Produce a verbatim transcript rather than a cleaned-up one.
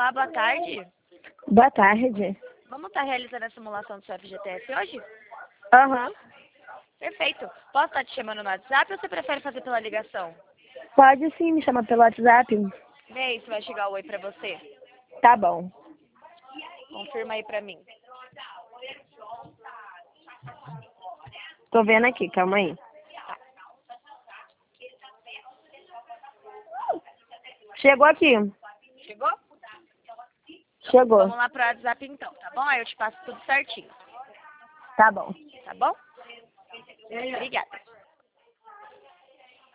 Olá, boa tarde. Boa tarde. Vamos estar realizando a simulação do seu F G T S hoje? Aham. Perfeito. Posso estar te chamando no WhatsApp ou você prefere fazer pela ligação? Pode sim, me chamar pelo WhatsApp. Vê aí se vai chegar o oi pra você. Tá bom. Confirma aí pra mim. Tô vendo aqui, calma aí. Chegou aqui. Chegou? Chegou. Vamos lá pro WhatsApp então, tá bom? Aí eu te passo tudo certinho. Tá bom. Tá bom? Obrigada.